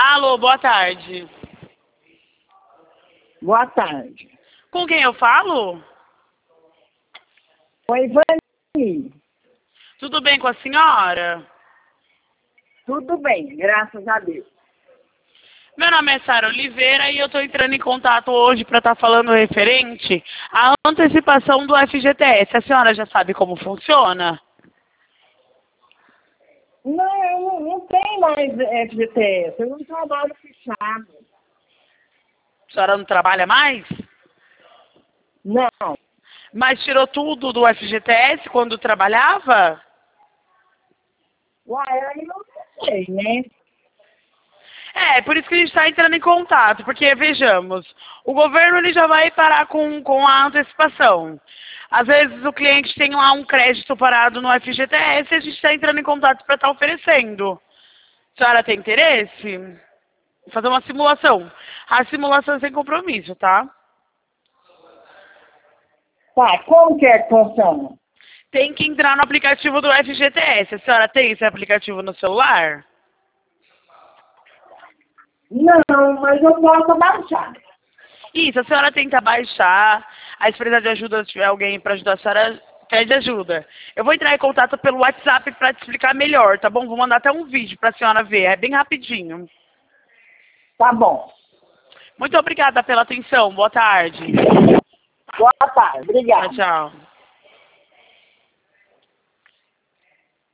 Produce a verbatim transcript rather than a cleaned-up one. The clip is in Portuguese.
Alô, boa tarde. Boa tarde. Com quem eu falo? Oi, Ivani. Tudo bem com a senhora? Tudo bem, graças a Deus. Meu nome é Sara Oliveira e eu estou entrando em contato hoje para estar falando referente à antecipação do F G T S. A senhora já sabe como funciona? Não, eu não, não tem mais F G T S, eu não trabalho fechado. A senhora não trabalha mais? Não. Mas tirou tudo do F G T S quando trabalhava? Uai, aí eu não sei, né? É, por isso que a gente está entrando em contato, porque, vejamos, o governo ele já vai parar com, com a antecipação. Às vezes o cliente tem lá um crédito parado no F G T S e a gente está entrando em contato para estar oferecendo. A senhora tem interesse? Vou fazer uma simulação. A simulação é sem compromisso, tá? Tá, como que é que funciona? Tem que entrar no aplicativo do F G T S. A senhora tem esse aplicativo no celular? Não, mas eu posso baixar. Isso, a senhora tenta baixar, aí se precisar de ajuda, se tiver alguém para ajudar a senhora, pede ajuda. Eu vou entrar em contato pelo WhatsApp para te explicar melhor, tá bom? Vou mandar até um vídeo para a senhora ver, é bem rapidinho. Tá bom. Muito obrigada pela atenção, boa tarde. Boa tarde, Tchau, obrigada. tchau.